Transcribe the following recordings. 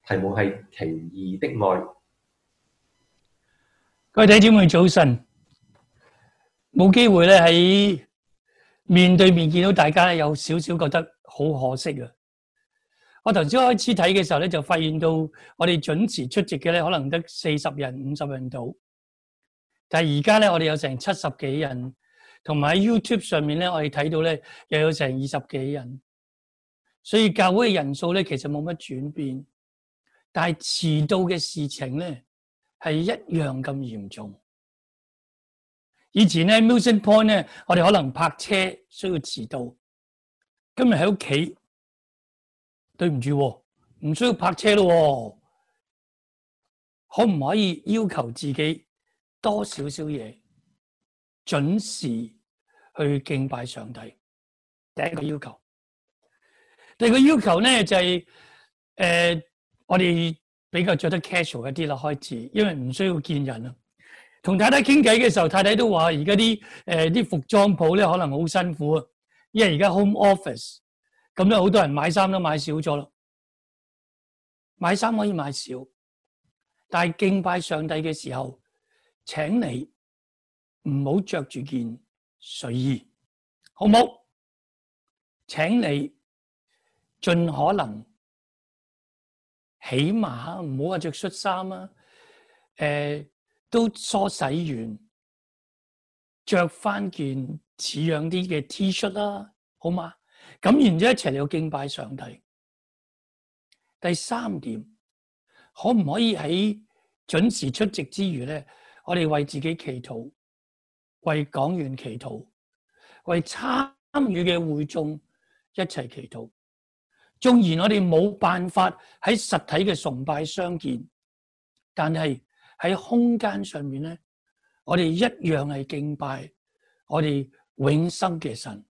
題目係奇異的愛。 各位弟兄姊妹早晨，冇機會咧喺面對面見到大家咧，有少少覺得好可惜啊！我頭先開始睇嘅時候咧，就發現到我哋準時出席嘅咧，可能得40人、50人到，但係而家咧我哋有成70幾人，同埋喺 YouTube 上面咧，我哋睇到咧又有成20幾人，所以教會嘅人數咧其實冇乜轉變，但係遲到嘅事情咧係一樣咁嚴重。以前咧 Milson Point 咧，我哋可能泊車需要遲到。今日喺屋企，對唔住，唔需要泊車咯。可唔可以要求自己多少少嘢，準時去敬拜上帝？第一個要求。第二個要求咧就係我哋比較着得 casual 一啲啦，開始，因為唔需要見人啊。同太太傾偈嘅時候，太太都話：而家啲服裝鋪咧可能好辛苦啊，因為而家 home office 咁咧，好多人買衫都買少咗啦。買衫可以買少，但係敬拜上帝嘅時候，請你唔好着住件睡衣，好冇？請你盡可能起碼唔好話着恤衫啊，都梳洗完，着翻件似樣啲嘅 T 恤啦，好嘛？咁然之後一齊嚟到敬拜上帝。第三點，可唔可以喺準時出席之餘咧，我哋為自己祈禱，為講員祈禱，為參與嘅會眾一齊祈禱。縱然我哋冇辦法喺實體嘅崇拜相見，但係喺空間上面咧，我哋一樣係敬拜我哋永生嘅神。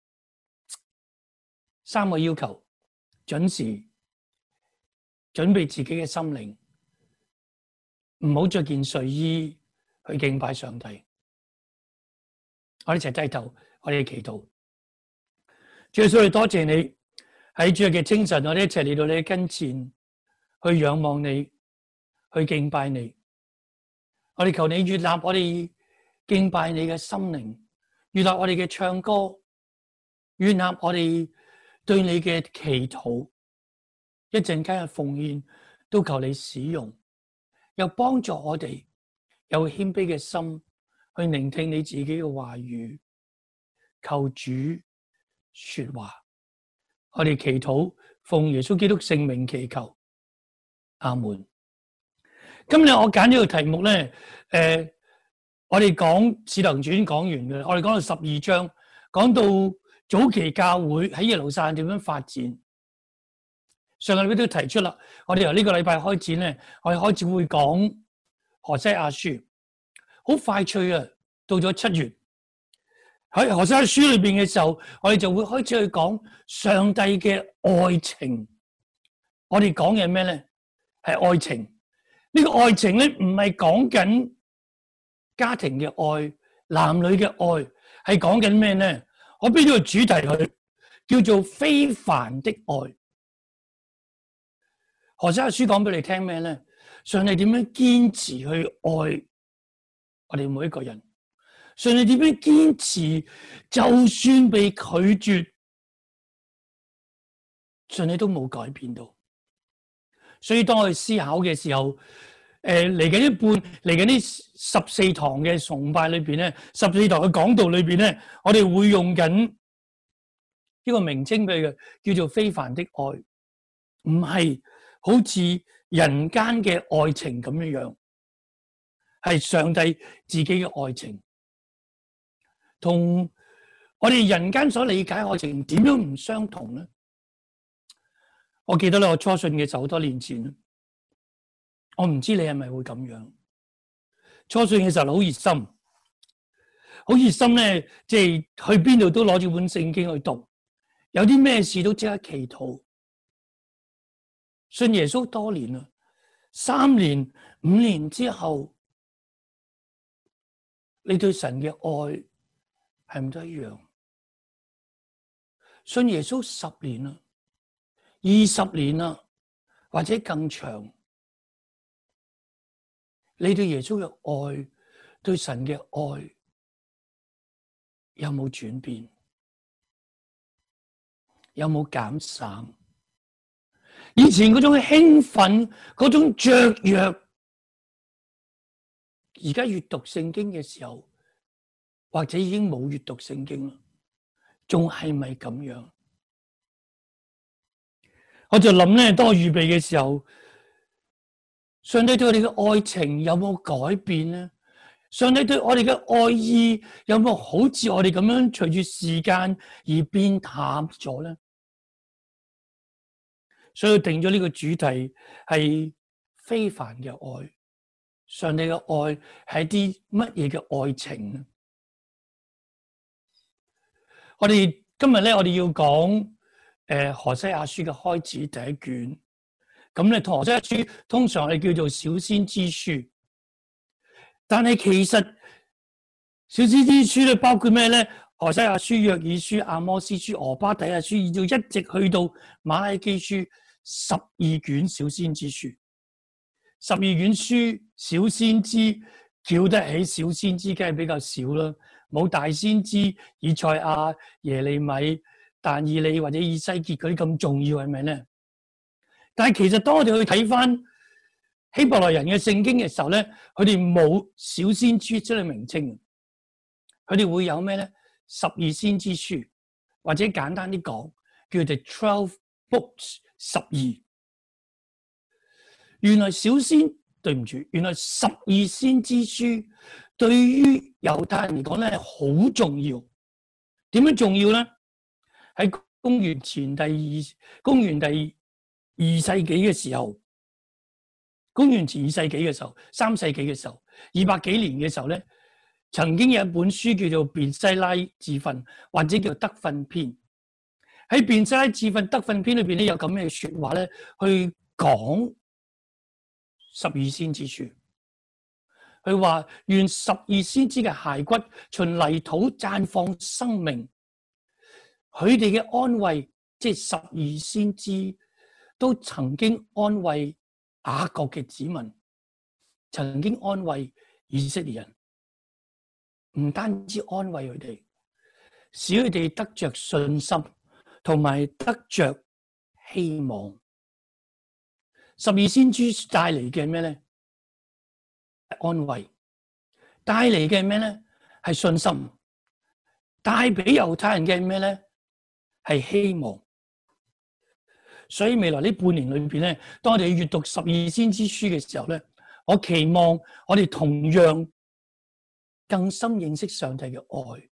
三個要求：準時準備自己嘅心靈，唔好着件睡衣去敬拜上帝。我哋一齊低頭，我哋祈禱。主耶穌，我哋多謝你喺主日嘅清晨，我哋一齊嚟到你嘅跟前，去仰望你，去敬拜你。我哋求你悅納我哋敬拜你嘅心靈，悅納我哋嘅唱歌，悅納我哋對你嘅祈禱，一陣間嘅奉獻都求你使用，又幫助我哋有謙卑嘅心去聆聽你自己嘅話語，求主說話。我哋祈禱奉耶穌基督聖名祈求，阿門。今日我揀呢個題目咧，我哋講使徒行傳講完嘅，我哋講到12章，講到早期教會喺耶路撒冷點樣發展。上個禮拜都提出啦，我哋由呢個禮拜開始咧，我哋開始會講何西阿書，好快脆啊！到咗7月喺何西阿書裏邊嘅時候，我哋就會開始去講上帝嘅愛情。我哋講嘅咩咧？係愛情。呢個愛情咧，唔係講緊家庭嘅愛、男女嘅愛，係講緊咩咧？我俾咗個主題佢，叫做非凡的愛。何西阿書講俾你聽咩咧？上帝點樣堅持去愛我哋每一個人？上帝點樣堅持，就算被拒絕，上帝都冇改變到。所以當我哋思考嘅時候，嚟緊一半，嚟緊呢14堂嘅崇拜裏邊咧，14堂嘅講道裏邊咧，我哋會用緊呢個名稱俾佢，叫做非凡的愛，唔係好似人間嘅愛情咁樣樣，係上帝自己嘅愛情，同我哋人間所理解愛情點樣唔相同咧？我記得咧，我初信嘅時候好多年前，我唔知你係咪會咁樣。初信嘅時候好熱心，好熱心咧，即係去邊度都攞住本聖經去讀，有啲咩事都即刻祈禱。信耶穌多年啦，3年、5年之後，你對神嘅愛係唔都一樣？信耶穌10年啦，20年啦， 或者更長，你對耶穌嘅愛，對神嘅愛有冇轉變？有冇減省？以前嗰種興奮，嗰種雀躍，而家閱讀聖經嘅時候，或者已經冇閱讀聖經啦，仲係咪咁樣？我就諗咧，當我預備嘅時候，上帝對我哋嘅愛情有冇改變呢？上帝對我哋嘅愛意有冇好似我哋咁樣隨住時間而變淡咗呢？所以定咗呢個主題係非凡嘅愛。上帝嘅愛係啲乜嘢嘅愛情呢？我哋今日咧，我哋要講何西阿書嘅開始第一卷。咁咧，何西阿書通常係叫做小先知書，但係其實小先知書咧包括咩咧？何西阿書、約珥書、阿摩司書、俄巴底亞書，一直去到馬拉基書，12卷小先知書。12卷書小先知叫得起小先知，梗係比較少啦。冇大先知以賽亞、耶利米、但以理或者以西結嗰啲咁重要，係咪咧？但係其實當我哋去睇翻希伯來人嘅聖經嘅時候咧，佢哋冇小先知出嚟名稱，佢哋會有咩咧？12先知書，或者簡單啲講，叫做 12 books 12。原來對唔住，原來12先知書對於猶太人嚟講咧好重要。點樣重要咧？喺公元第2世紀嘅時候，公元前2世紀嘅時候，3世紀嘅時候，200幾年嘅時候咧，曾經有一本書叫做便西拉自訓，或者叫得訓篇。喺便西拉自訓得訓篇裏邊咧，有咁嘅說話咧，去講12先知書。佢話願12先知嘅骸骨從泥土綻放生命，佢哋嘅安慰，即係12先知都曾經安慰雅各嘅子民，曾經安慰以色列人，唔單止安慰佢哋，使佢哋得着信心，同埋得着希望。12先知帶嚟嘅咩咧？安慰。帶嚟嘅咩咧？係信心。帶俾猶太人嘅咩咧？係希望。所以未來呢半年裏邊咧，當我哋閱讀12先知書嘅時候咧，我期望我哋同樣更深認識上帝嘅愛，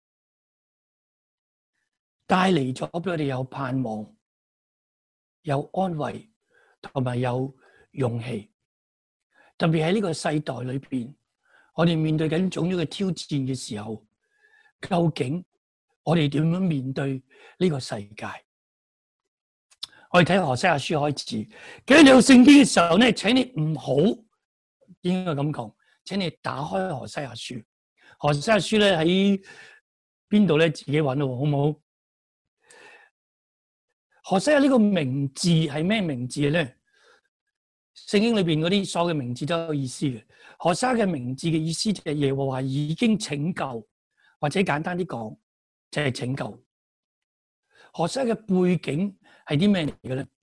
帶嚟咗俾我哋有盼望、有安慰同埋有勇氣。特別喺呢個世代裏邊，我哋面對緊種種嘅挑戰嘅時候，究竟我哋點樣面對呢個世界？我哋睇何西阿書開始，記得你有聖經嘅時候咧，請你唔好應該咁講，請你打開何西阿書。何西阿書咧喺邊度咧？自己揾咯，好唔好？何西阿呢個名字係咩名字咧？聖經裏邊嗰啲所有嘅名字都有意思嘅。何西阿嘅名字嘅意思就係耶和華已經拯救，或者簡單啲講就係拯救。何西阿嘅背景係啲咩嚟嘅咧？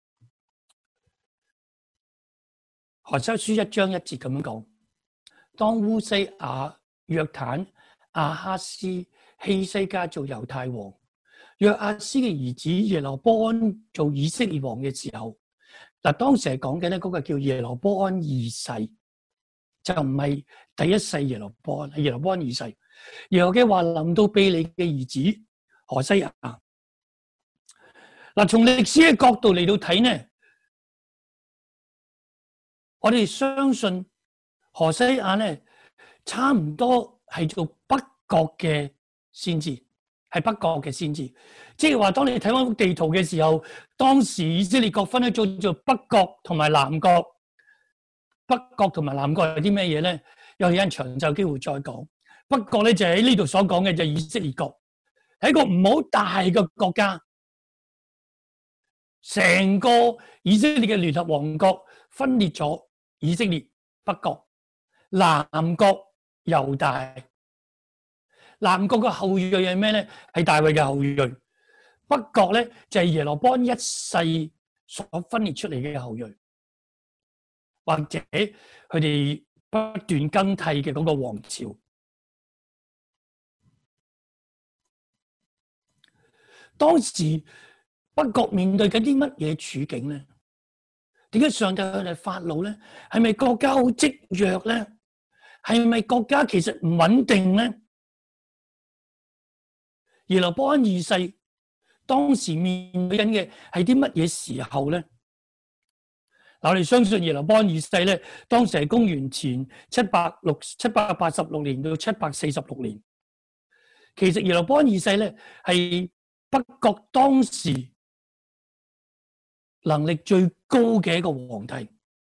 何西阿書1章1節咁樣講：當烏西雅、約坦、亞哈斯、希西家做猶太王，約阿斯嘅兒子耶羅波安做以色列王嘅時候，嗱，當時係講緊咧嗰個叫耶羅波安二世，就唔係第一世耶羅波安，係耶羅波安二世。耶和華嘅話臨到庇利嘅兒子何西阿。嗱，從歷史嘅角度嚟到睇呢，我哋相信何西阿咧差唔多係做北國嘅先知，係北國嘅先知。即係話，當你睇翻地圖嘅時候，當時以色列國分咧做北國同埋南國。北國同埋南國係啲咩嘢咧？有人長就機會再講。北國咧就喺呢度所講嘅就係以色列國，係一個唔好大嘅國家。 成個以色列嘅聯合王國分裂咗，以色列北國、南國猶大。南國嘅後裔係咩咧？係大衛嘅後裔。北國咧就係耶羅波安一世所分裂出嚟嘅後裔，或者佢哋不斷更替嘅嗰個王朝。當時北國面對緊啲乜嘢處境咧？點解上帝佢哋發怒咧？係咪國家好積弱咧？係咪國家其實唔穩定咧？耶羅波安二世當時面對緊嘅係啲乜嘢時候咧？嗱，我哋相信耶羅波安二世咧，當時係公元前786年到746年。其實耶羅波安二世咧係北國當時能力最高嘅一個皇帝。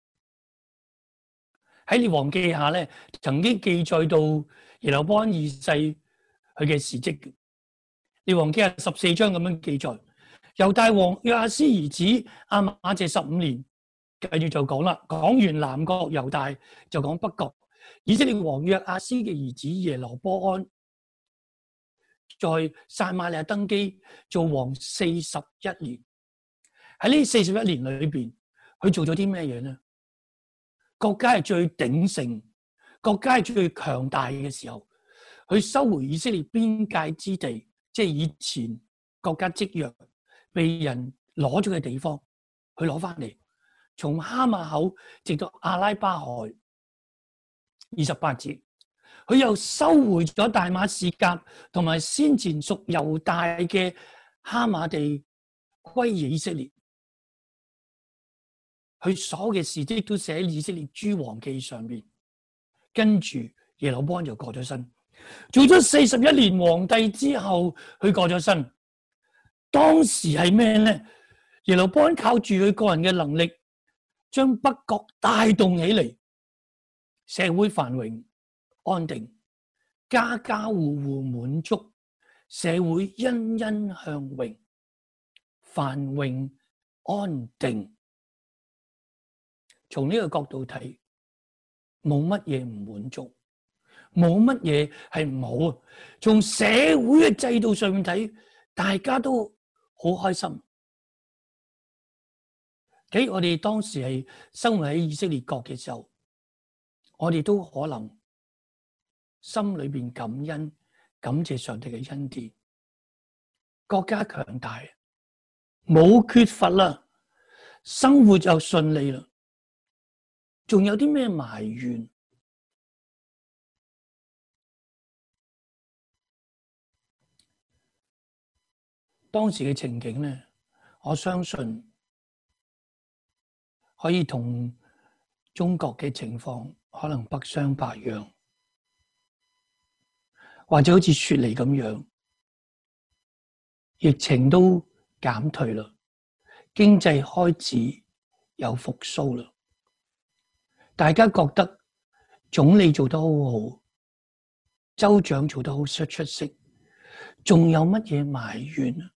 喺列王記下咧，曾經記載到耶羅波安二世佢嘅事蹟。列王記下14章咁樣記載，猶大王約阿斯兒子亞瑪謝15年，跟住就講啦，講完南國猶大就講北國。以色列王約阿斯嘅兒子耶羅波安在撒瑪利亞登基做王41年。喺呢41年裏邊，佢做咗啲咩嘢呢？國家係最鼎盛，國家係最強大嘅時候，佢收回以色列邊界之地，即係以前國家積弱被人攞咗嘅地方，佢攞翻嚟，從哈馬口直到阿拉巴海28節，佢又收回咗大馬士革同埋先前屬猶大嘅哈馬地歸以色列。佢所有嘅事蹟都寫喺以色列諸王記上邊。跟住耶羅波安就過咗身，做咗41年皇帝之後，佢過咗身。當時係咩咧？耶羅波安靠住佢個人嘅能力，將北國帶動起嚟，社會繁榮安定，家家戶戶滿足，社會欣欣向榮，繁榮安定。從呢個角度睇，冇乜嘢唔滿足，冇乜嘢係唔好啊！從社會嘅制度上面睇，大家都好開心。我哋當時係生活喺以色列國嘅時候，我哋都可能心裏邊感恩，感謝上帝嘅恩典。國家強大，冇缺乏啦，生活就順利啦。仲有啲咩埋怨？當時嘅情景咧，我相信可以同中國嘅情況可能不相伯樣，或者好似雪梨咁樣，疫情都減退啦，經濟開始有復甦啦。大家覺得總理做得好好，州長做得好出色，仲有乜嘢埋怨啊？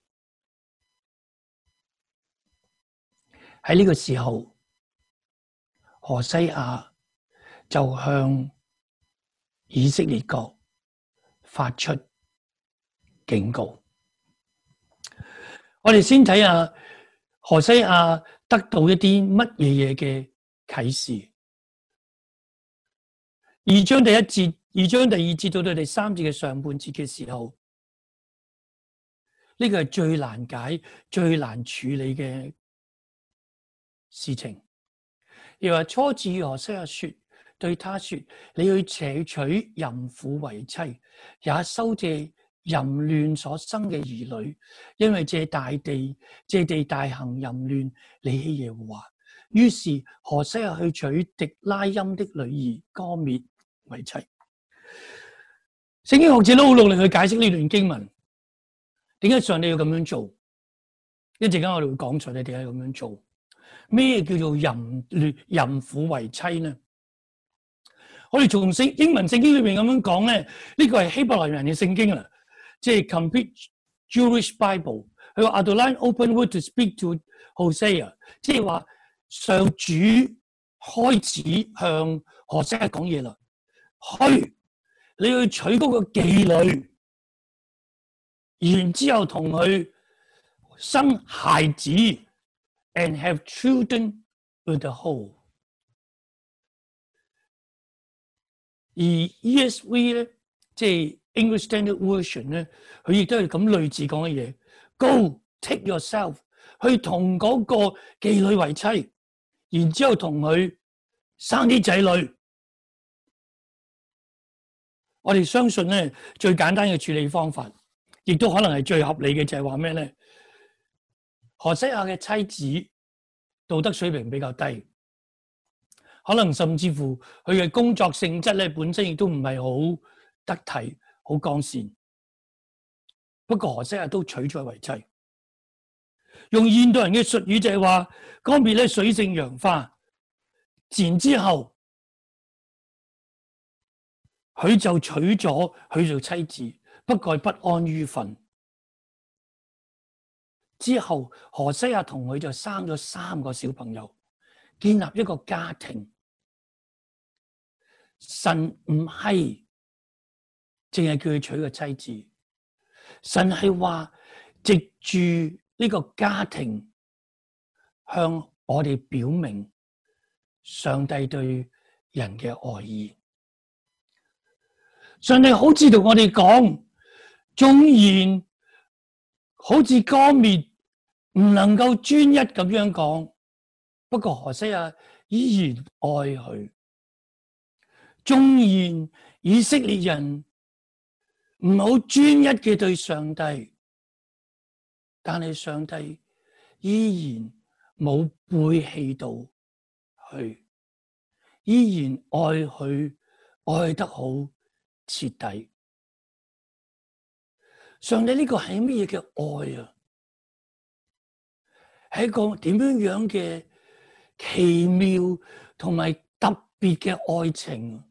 喺呢個時候，何西阿就向以色列國發出警告。我哋先睇下何西阿得到一啲乜嘢嘅啟示。2章第1節、2章第2節到第3節嘅上半節嘅時候，呢個係最難解、最難處理嘅事情。又話初次何西阿說，對他說：你去且娶淫婦為妻，也收借淫亂所生嘅兒女，因為借地大行淫亂，離棄耶和華。於是何西阿去娶狄拉音的女兒歌篾為妻。聖經學者都好努力去解釋呢段經文，點解上帝要咁樣做？一陣間我哋會講出你點解咁樣做。咩叫做淫婦為妻呢？我哋從英文聖經裏邊咁樣講咧，呢個係希伯來人嘅聖經啦，即係 Complete Jewish Bible， 佢話 Adonai open word to speak to Hosea， 即係話上主開始向何西阿講嘢啦。去，你去娶嗰個妓女，然之後同佢生孩子 ，and have children with the whole。而 ESV 咧，即係 English Standard Version 咧，佢亦都係咁類似講嘅嘢。Go take yourself 去同嗰個妓女為妻，然之後同佢生啲仔女。我哋相信咧，最簡單嘅處理方法，亦都可能係最合理嘅，就係話咩咧？何西阿嘅妻子道德水平比較低，可能甚至乎佢嘅工作性質咧本身亦都唔係好得體、好光鮮。不過何西阿都娶咗為妻。用現代人嘅術語就係話，嗰邊咧水性楊花，然之後佢就娶咗佢做妻子，不過不安於分。之後何西阿同佢就生咗3個小朋友，建立一個家庭。神唔係淨係叫佢娶個妻子，神係話藉住呢個家庭向我哋表明上帝對人嘅愛意。上帝好似同我哋講，縱然好似歌篾唔能夠專一咁樣講，不過何西阿依然愛佢。縱然以色列人唔好專一嘅對上帝，但係上帝依然冇背棄到佢，依然愛佢，愛得好徹底。上帝呢個係乜嘢嘅愛啊？係一個點樣嘅奇妙同埋特別嘅愛情。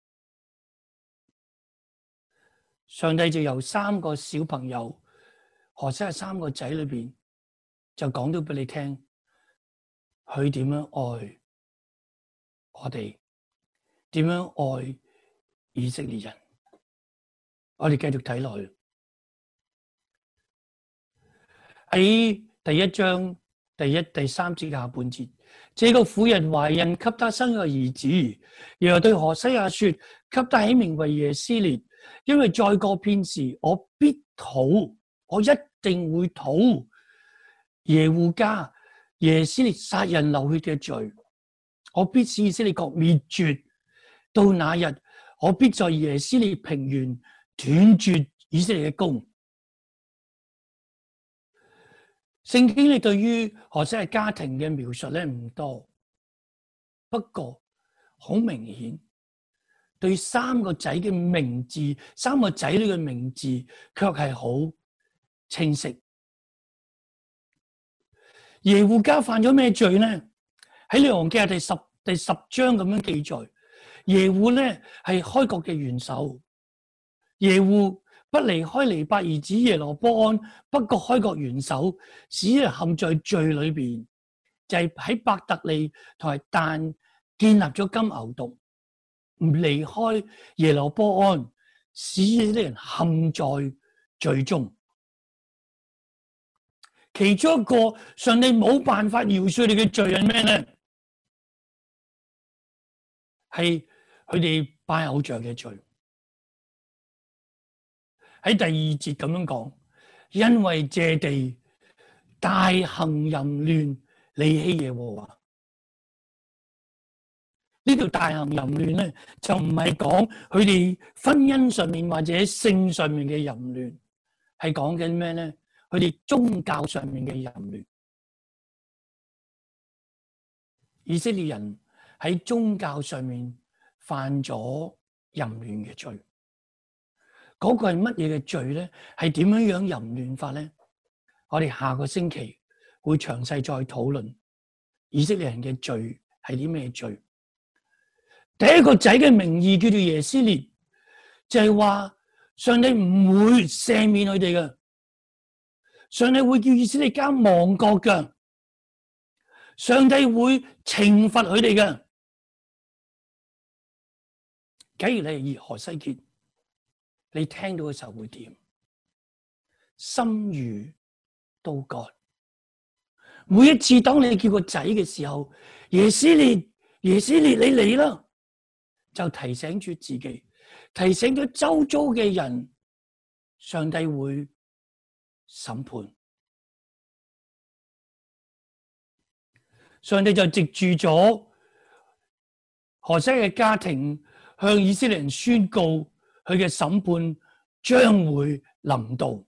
上帝就由3個小朋友，何西阿3個仔裏邊，就講到俾你聽，佢點樣愛我哋，點樣愛以色列人。我哋繼續睇落去，喺第1章第3節下半節，這個婦人懷孕，給他生個兒子，然後對何西阿說，給他起名為耶斯列，因為再過片時，我必討，我一定會討耶戶家耶斯列殺人流血嘅罪，我必使以色列國滅絕。到那日，我必在耶斯列平原斷絕以色列嘅弓。聖經咧對於何西阿家庭嘅描述咧唔多，不過好明顯，對3個仔嘅名字，3個仔女嘅名字卻係好清晰。耶戶家犯咗咩罪呢？喺列王記下第十章咁樣記載，耶戶咧係開國嘅元首，耶戶不離開尼八兒子耶羅波安，不過開國元首，使人陷在罪裏邊，就係喺伯特利同埋但建立咗金牛犢，唔離開耶羅波安，使啲人陷在罪中。其中一個上帝冇辦法饒恕你嘅罪係咩呢？係佢哋拜偶像嘅罪。喺第2節咁樣講，因為這地大行淫亂，離棄耶和華。呢條大行淫亂咧，就唔係講佢哋婚姻上面或者性上面嘅淫亂，係講緊咩咧？佢哋宗教上面嘅淫亂。以色列人喺宗教上面犯咗淫亂嘅罪。嗰個係乜嘢嘅罪咧？係點樣淫亂法咧？我哋下個星期會詳細再討論以色列人嘅罪係啲咩罪。第一個仔嘅名義叫做耶斯列，就係話上帝唔會赦免佢哋嘅。 上帝會叫以色列家亡國嘅，上帝會懲罰佢哋嘅。假如你係熱河西結，你聽到嘅時候會點？心如刀割。每一次當你叫個仔嘅時候，耶斯列，耶斯列，你嚟啦，就提醒住自己，提醒咗周遭嘅人，上帝會審判。上帝就藉住咗何西嘅家庭，向以色列人宣告佢嘅審判將會臨到。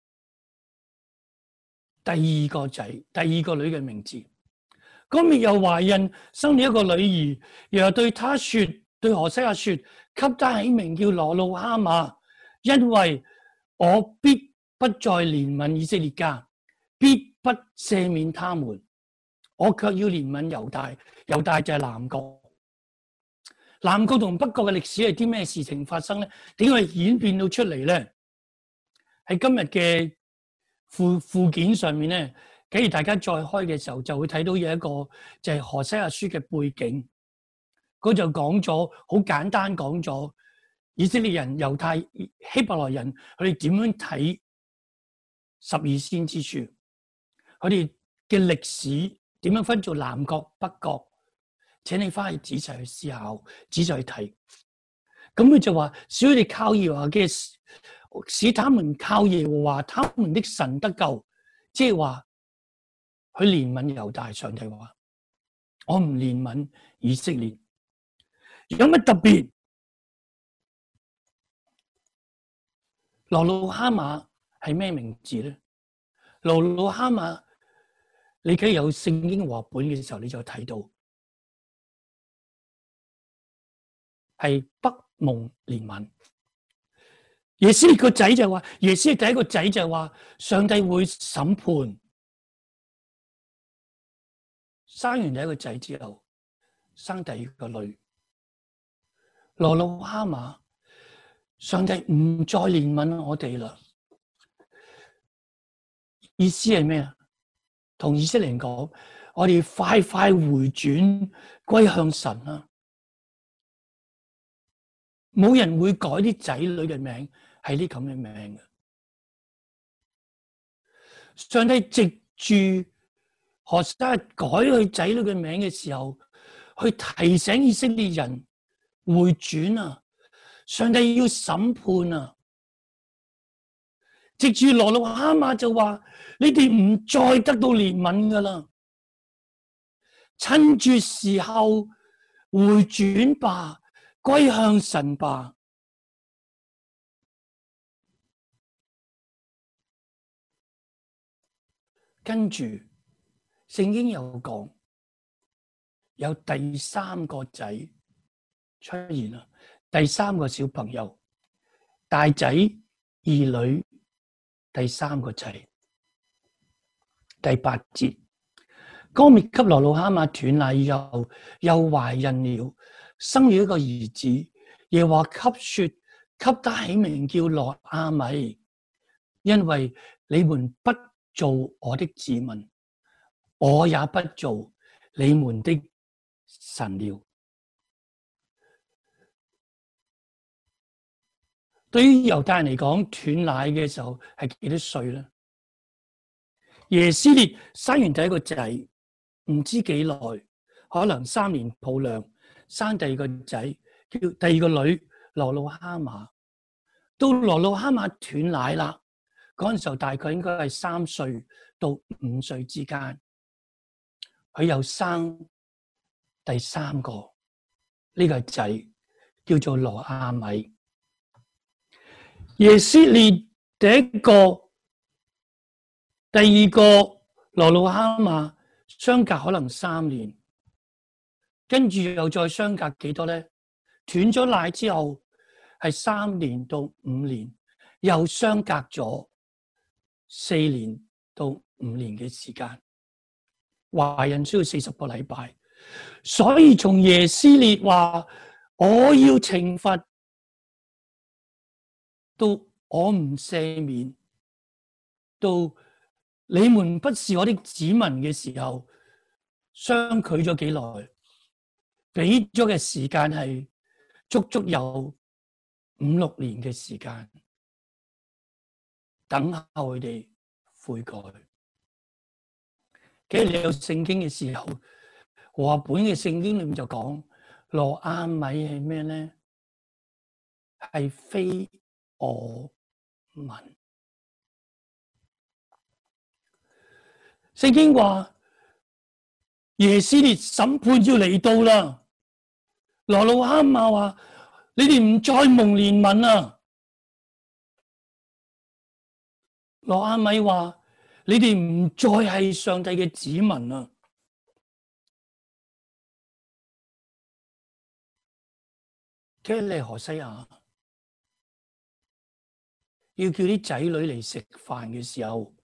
第二個仔，第二個女嘅名字，嗰滅又懷孕生了一個女兒，又對他說，對何西阿說，給他起名叫羅路哈瑪，因為我必不再憐憫以色列家，必不赦免他們，我卻要憐憫猶大。猶大就係南國。南國同北國嘅歷史係啲咩事情發生咧？點解演變到出嚟咧？喺今日嘅附件上面咧，假如大家再開嘅時候，就會睇到有一個就係何西阿書嘅背景，佢就講咗好簡單講咗以色列人、猶太、希伯來人佢哋點樣睇十二先知書，佢哋嘅歷史點樣分做南國、北國，請你翻去仔細去思考，仔細去睇。咁佢就話，使佢哋靠耶和華嘅，使他們靠耶和華他們的神得救，即係話佢憐憫猶大。上帝話我唔憐憫以色列。有乜特別？羅路哈瑪係咩名字咧？羅路哈瑪，你梗係有聖經和本嘅時候，你就睇到係北蒙憐憫。耶斯列個仔就話，耶斯列第一個仔就話，上帝會審判。生完第一個仔之後，生第二個女，羅路哈瑪，上帝唔再憐憫我哋啦。意思係咩啊？同以色列人講，我哋快快回轉歸向神啦。冇人會改啲仔女嘅名，係啲咁嘅名嘅。上帝藉住何西阿改佢仔女嘅名嘅時候，去提醒以色列人回轉啊！上帝要審判啊！藉住羅路哈瑪就話：你哋唔再得到憐憫噶啦，趁住時候回轉吧。歸向神吧。跟住聖經又講，有第三個仔出現啦，第三個小朋友，大仔二女，第三個仔。第8節，歌篾給羅路哈瑪斷奶以後，又懷孕了，生了一個兒子，耶和華說，給他起名叫羅亞米，因為你們不做我的子民，我也不做你們的神了。對於猶太人嚟講，斷奶嘅時候係幾多歲呢？耶斯列生完第一個仔，唔知幾耐，可能3年抱糧，生第二個仔，叫第二個女羅路哈瑪。到羅路哈瑪斷奶啦，嗰陣時候大概應該係3歲到5歲之間，佢又生第三個呢個仔，叫做羅亞米。耶斯列第一個、第二個羅路哈瑪相隔可能3年，跟住又再相隔幾多咧？斷咗奶之後係3年到5年，又相隔咗4年到5年嘅時間。懷孕需要40個禮拜，所以從耶斯列話我要懲罰到我唔赦免，到你們不是我的子民嘅時候，相距咗幾耐？俾咗嘅時間係足足有5-6年嘅時間，等候佢哋悔改。其實你有聖經嘅時候，和合本嘅聖經裏面就講羅亞米係咩咧？係非我民。聖經話耶斯列審判要嚟到啦。羅魯哈馬話：你哋唔再蒙憐憫啊！羅亞米話：你哋唔再係上帝嘅子民啊！其實你係何西阿要叫啲仔女嚟食飯嘅時候，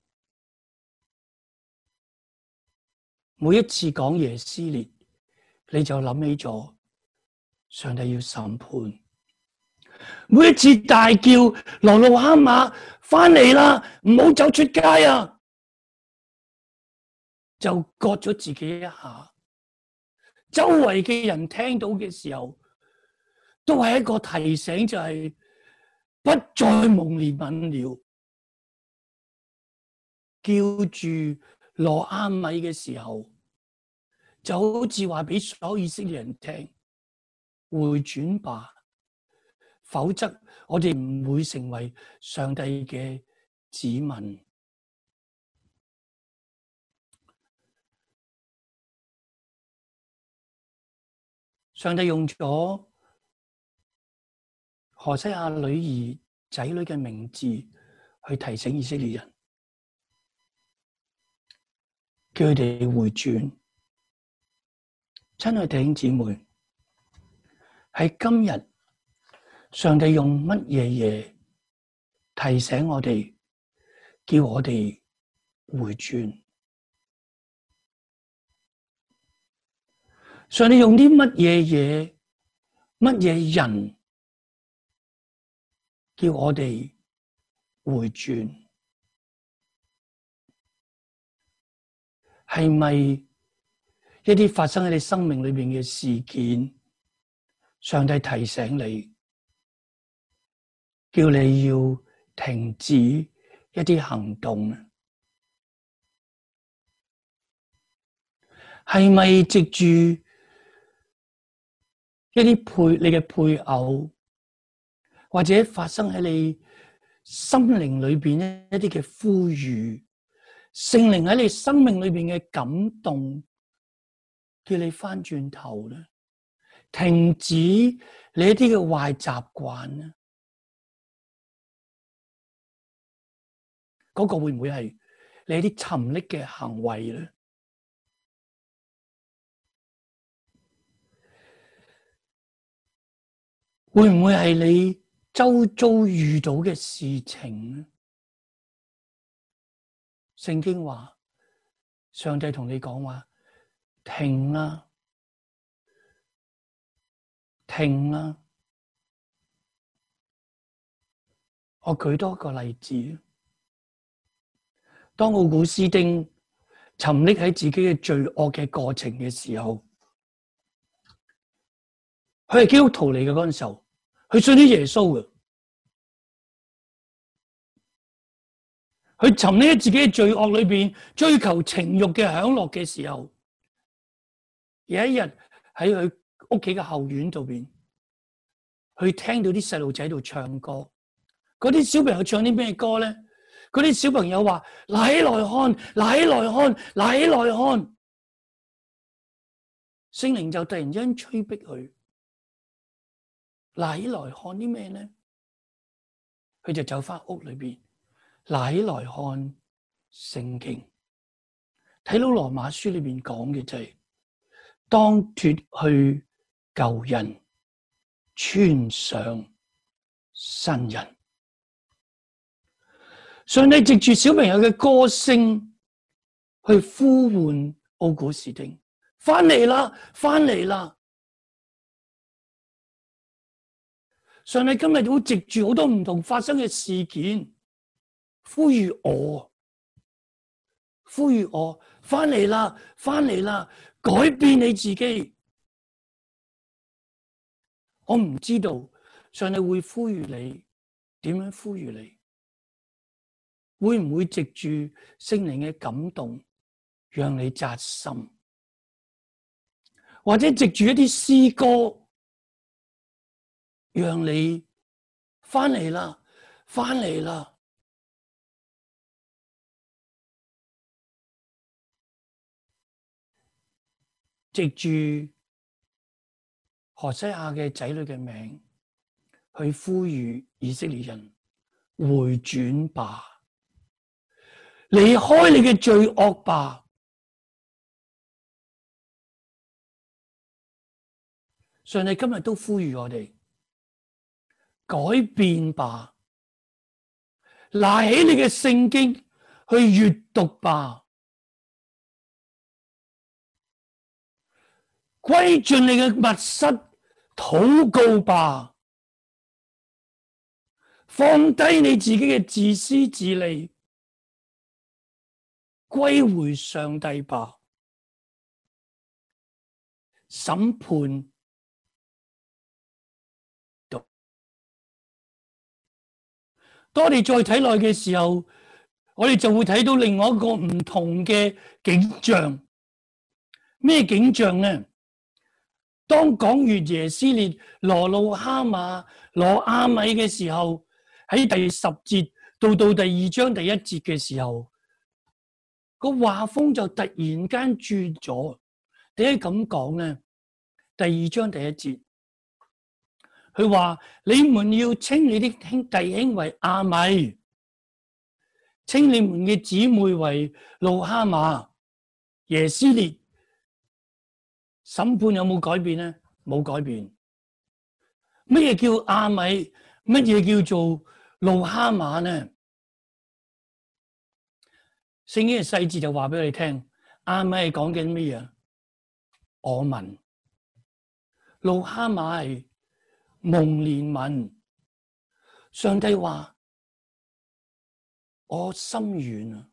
每一次講耶斯列，你就諗起咗上帝要審判。每一次大叫羅路哈馬翻嚟啦，唔好走出街啊，就割咗自己一下。周圍嘅人聽到嘅時候，都係一個提醒，就係不再蒙憐憫了。叫住羅亞米嘅時候，就好似話俾所有以色列人聽：回轉吧，否則我哋唔會成為上帝嘅子民。上帝用咗何西阿女兒仔女嘅名字去提醒以色列人，叫佢哋回轉。親愛弟兄姊妹，喺今日，上帝用乜嘢提醒我哋，叫我哋回轉？上帝用啲乜嘢乜嘢人叫我哋回轉？係咪一啲發生喺你生命裏邊嘅事件？上帝提醒你，叫你要停止一啲行動？係咪藉住一啲你嘅配偶，或者發生喺你心靈裏邊一啲嘅呼籲，聖靈喺你生命裏邊嘅感動，叫你翻轉頭咧，停止你一啲嘅壞習慣咧？嗰個會唔會係你一啲沉溺嘅行為咧？會唔會係你周遭遇到嘅事情呢？聖經話，上帝同你講話，停啦，停啦。我舉多一個例子，當奧古斯丁沉溺喺自己嘅罪惡嘅過程嘅時候，佢係基督徒嚟嘅嗰陣時候，佢信咗耶穌嘅。佢沉溺喺自己嘅罪惡裏邊，追求情慾嘅享樂嘅時候，有一日喺佢屋企嘅後院度邊，佢聽到啲細路仔喺度唱歌。嗰啲小朋友唱啲咩歌咧？嗰啲小朋友話：拿起來看，拿起來看，拿起來看。聖靈就突然之間催逼佢，拿起來看啲咩咧？佢就走翻屋裏邊，拿起來看聖經，睇到羅馬書裏邊講嘅就係、當脫去舊人，穿上新人。上帝藉住小朋友嘅歌聲去呼喚奧古斯丁，翻嚟啦，翻嚟啦！上帝今日都藉住好多唔同發生嘅事件，呼籲我， 呼籲我翻嚟啦，翻嚟啦，改變你自己。我唔知道上帝會呼籲你，點樣呼籲你？會唔會藉住聖靈嘅感動，讓你扎心？或者藉住一啲詩歌，讓你翻嚟啦，翻嚟啦。藉住何西阿嘅仔女嘅名，去呼籲以色列人回轉吧，離開你嘅罪惡吧。上帝今日都呼籲我哋改變吧，拿起你嘅聖經去閱讀吧，歸進你嘅密室禱告吧，放低你自己嘅自私自利，歸回上帝吧。審判當我哋再睇落嘅時候，我哋就會睇到另外一個唔同嘅景象。咩景象呢？當講完耶斯列、羅路哈馬、羅亞米嘅時候，喺第10節到第2章第1節嘅時候，個畫風就突然間轉咗。點解咁講呢？第2章第1節。佢話：你們要稱你的弟兄為亞米，稱你們嘅姊妹為路哈馬、耶斯列。審判有冇改變呢？冇改變。乜嘢叫亞米？乜嘢叫做路哈馬呢？聖經嘅細節就話俾你聽，亞米係講緊乜嘢？我民。路哈馬係蒙憐憫。上帝話：我心軟啊！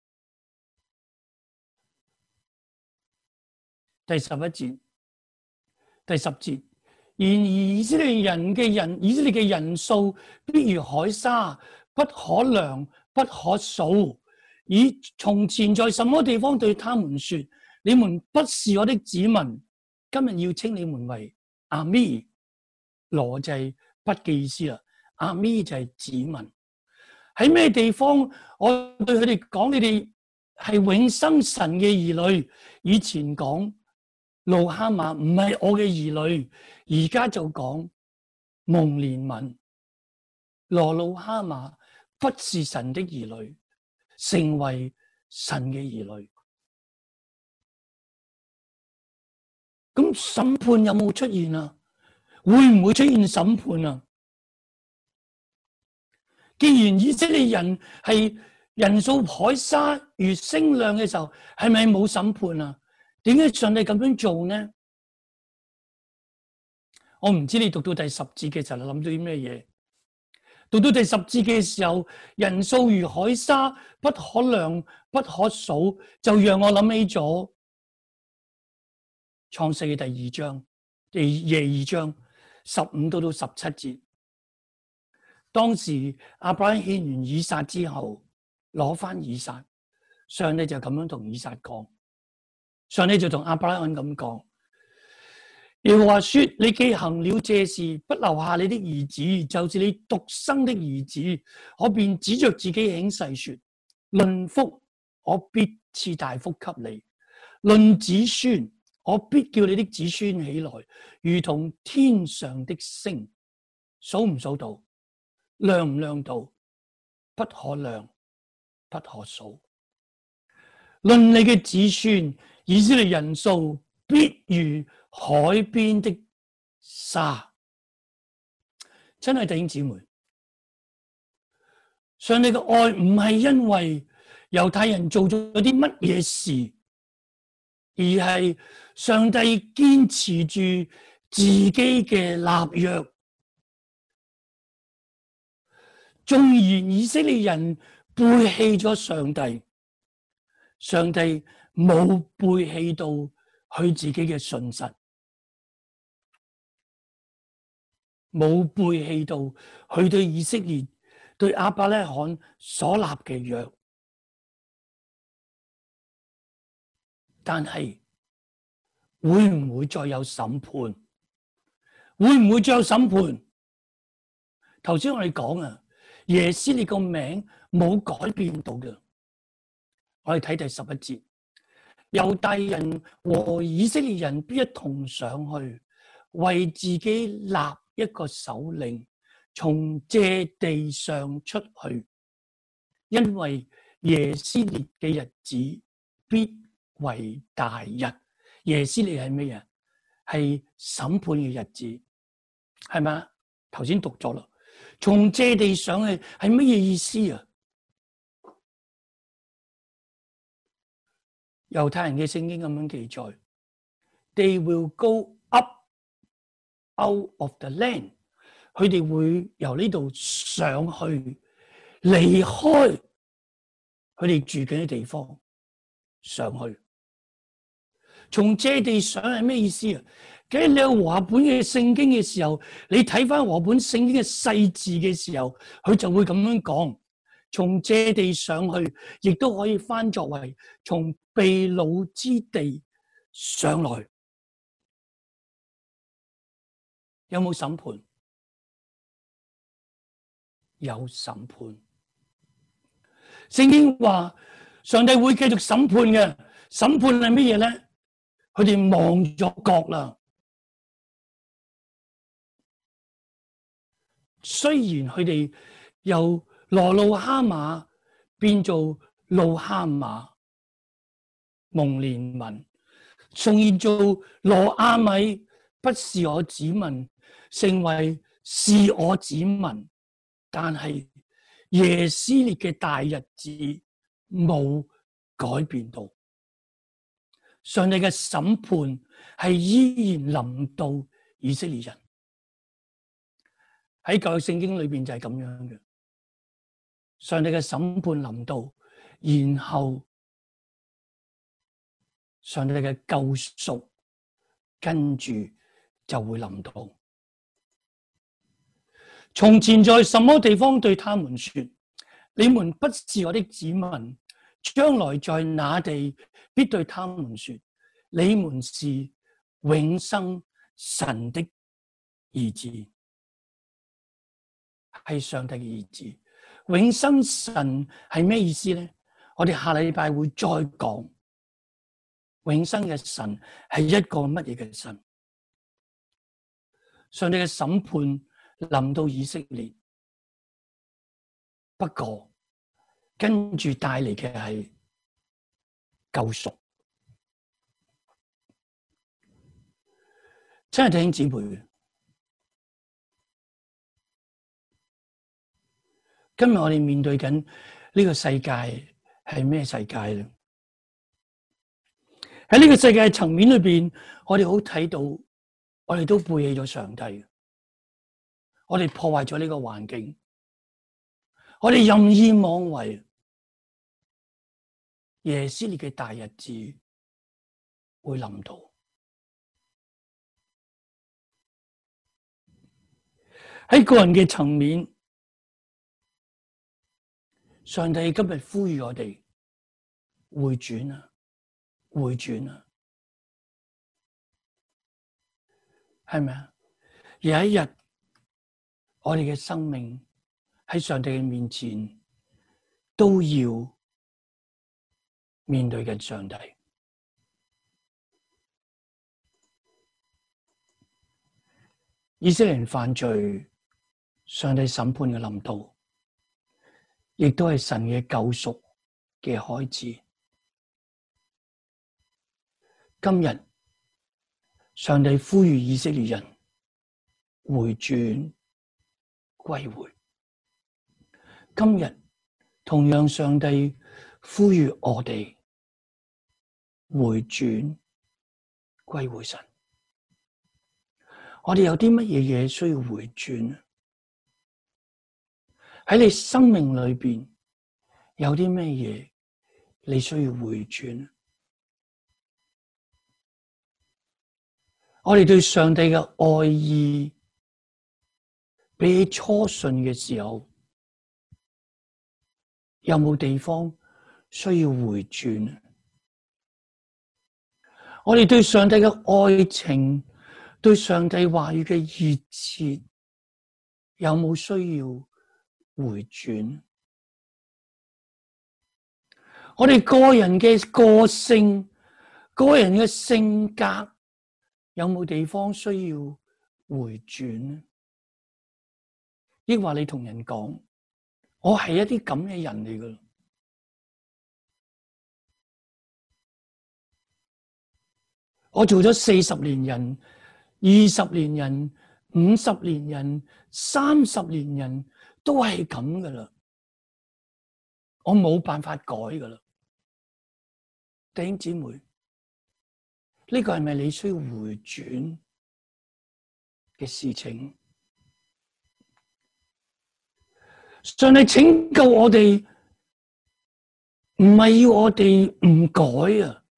第11節、第10節，然而以色列嘅人數必如海沙，不可量，不可數。以從前在什麼地方對他們說：你們不是我的子民，今日要稱你們為阿咪。羅就係不嘅意思啦，阿咪就係子民。喺咩地方我對佢哋講，你哋係永生神嘅兒女？以前講路哈馬唔係我嘅兒女，而家就講蒙憐憫。羅路哈馬不是神的兒女，成為神嘅兒女。咁審判有冇出現啊？會唔會出現審判啊？既然以色列人係人數海沙如星亮嘅時候，係咪冇審判啊？點解上帝咁樣做呢？我唔知你讀到第10節嘅時候，你諗到啲咩嘢？讀到第10節嘅時候，人數如海沙，不可量，不可數，就讓我諗起咗創世嘅第2章15到17節。當時亞伯拉罕獻完以撒之後，攞翻以撒，上帝就咁樣同以撒講，上帝就同亞伯拉罕咁講，耶和華說：你既行了這事，不留下你的兒子，就是你獨生的兒子，我便指着自己起誓說：論福，我必賜大福給你；論子孫，我必叫你的子孫起來，如同天上的星。數唔數到？量唔量到？不可量，不可數。論你嘅子孫，以色列人數必如海邊的沙。真係弟兄姊妹，上帝嘅愛唔係因為猶太人做咗啲乜嘢事，而係上帝堅持住自己嘅立約。縱然以色列人背棄咗上帝， 上帝冇背棄到佢自己嘅信實，冇背棄到佢對以色列、對亞伯拉罕所立嘅約。但係會唔會再有審判？會唔會再有審判？頭先我哋講啊，耶斯列個名冇改變到嘅。我哋睇第11節，猶大人和以色列人必一同上去，為自己立一個首領，從這地上出去，因為耶斯列嘅日子必為大日。耶斯列係咩啊？係審判嘅日子，係咪？頭先讀咗啦，從這地上去係乜嘢意思啊？猶太人嘅聖經咁樣記載 ，They will go up out of the land， 佢哋會由呢度上去，離開佢哋住緊嘅地方上去。從這地上係咩意思啊？其實你有和合本嘅聖經嘅時候，你睇翻和合本聖經嘅細字嘅時候，佢就會咁樣講。從這地上去，亦都可以翻作為從被擄之地上來。有冇審判？有審判。聖經話上帝會繼續審判嘅。審判係乜嘢咧？佢哋忘咗國啦。雖然佢哋由羅路哈馬變做路哈馬，蒙憐憫，從而做羅亞米，不是我子民，成為是我子民，但係耶斯列嘅大日子冇改變到。上帝嘅審判係依然臨到以色列人。喺舊約聖經裏邊就係咁樣嘅，上帝嘅審判臨到，然後上帝嘅救贖跟住就會臨到。從前在什麼地方對他們說，你們不是我的子民，將來在那地必對他們說，你們是永生神的兒子。係上帝嘅兒子。永生神係咩意思咧？我哋下禮拜會再講。永生嘅神係一個乜嘢嘅神？上帝嘅審判臨到以色列，不過跟住帶嚟嘅係救贖。真係弟兄姊妹，今日我哋面對緊呢個世界係咩世界咧？喺呢個世界層面裏邊，我哋好睇到，我哋都背棄咗上帝，我哋破壞咗呢個環境，我哋任意妄為。耶斯列嘅大日子會臨到。喺個人嘅層面，上帝今日呼籲我哋回轉啊，回轉啊，係咪啊？有一日，我哋嘅生命喺上帝嘅面前都要面對緊上帝。以色列人犯罪，上帝審判嘅臨到，亦都係神嘅救贖嘅開始。今日上帝呼籲以色列人回轉歸回。今日同樣上帝呼籲我哋回轉歸回神。我哋有啲乜嘢嘢需要回轉？喺你生命裏邊有啲咩嘢你需要回轉。我哋對上帝嘅愛意，比起初信嘅時候，有冇地方需要回轉？我哋對上帝嘅愛情，對上帝話語嘅熱切，有冇需要回轉？我哋個人嘅個性、個人嘅性格，有冇地方需要回轉？抑或你同人講，我係一啲咁嘅人嚟㗎。我做咗40年人、20年人、50年人、30年人，都係咁㗎喇。我冇辦法改㗎喇。弟兄姊妹，呢個係咪你需要回轉嘅事情？上帝拯救我哋，唔係要我哋唔改啊！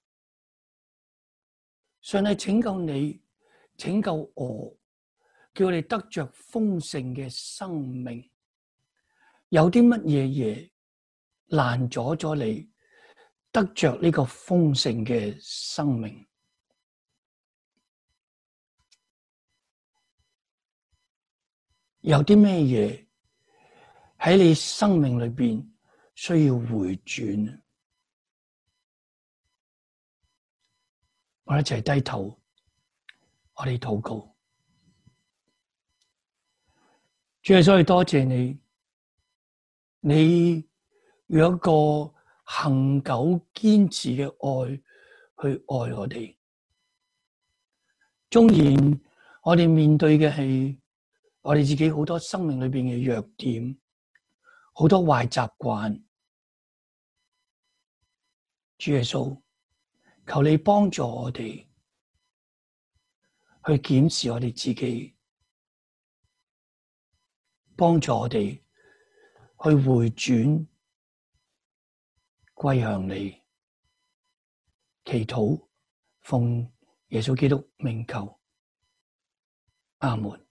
上帝拯救你，拯救我，叫我哋得着豐盛嘅生命。有啲乜嘢嘢攔阻咗你得着呢個豐盛嘅生命？有啲咩嘢喺你生命裏邊需要回轉？我哋一齊低頭，我哋禱告。主耶穌，我哋多謝你，你有一個恆久堅持嘅愛去愛我哋。縱然我哋面對嘅係我哋自己好多生命裏邊嘅弱點，好多壞習慣，主耶穌，求你幫助我哋去檢視我哋自己，幫助我哋去回轉歸向你。祈禱奉耶穌基督名求，阿門。